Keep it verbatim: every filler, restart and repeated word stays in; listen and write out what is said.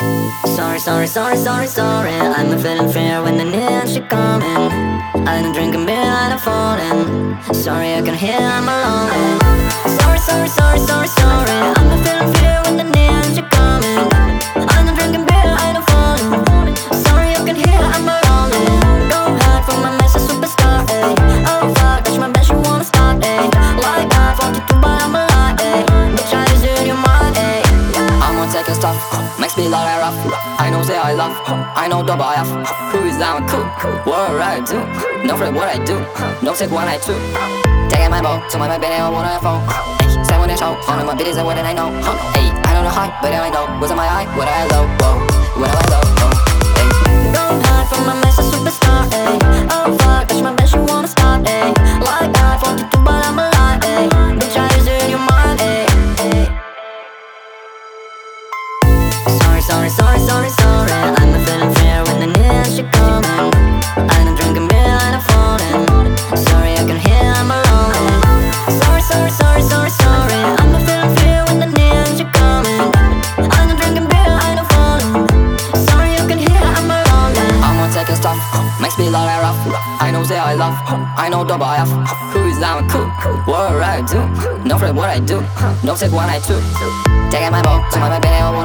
Sorry, sorry, sorry, sorry, sorry. I'm a feeling fear when the neon she coming. I done drinking beer, I done falling. Sorry, I can hear I'm alone. Sorry, sorry, sorry, sorry, sorry. I'm a feeling fear when the neon she coming. I done drinking beer, I done falling. Sorry, you can hear I'm alone. Go hard for my mess, a superstar. Ay. Oh fuck, that's my best, you wanna stop. Ay. Like that, forty-two, but I'm alive. Ay. Bitch, I just in your mind. Ay. I'm on taking stuff, makes me lot rough. I know say I love, I know double F. Who is down cool? What I do? No afraid what I do. No take what I do. Taking my bow, to my baby I wanna phone. Say when they show, all of my bitches and what I know. Hey, I don't know high, but I know. What's in my eye? What I low? Whoa, what I low? Hey, go hard for my mess, a superstar. Ay. Oh fuck, that's my best, you wanna stop. Ay. Like that, forty-two, but I'm alive. Ay. Bitch, I just in your mind. Ay. Ay. Sorry, sorry, sorry, sorry, sorry. I'm a feeling fear when the neon she coming. I done drinking beer, I done falling. Sorry, I can hear I'm alone. Sorry, sorry, sorry, sorry, sorry. I'm a feeling fear when the neon she coming. I done drinking beer, I done falling. Sorry, you can hear I'm alone. I'm on taking stuff, makes me lot rough. I know say I love, I know double F. Who is down cool? What I do? No afraid what I do. No take what I do. Taking my bow, to my baby I wanna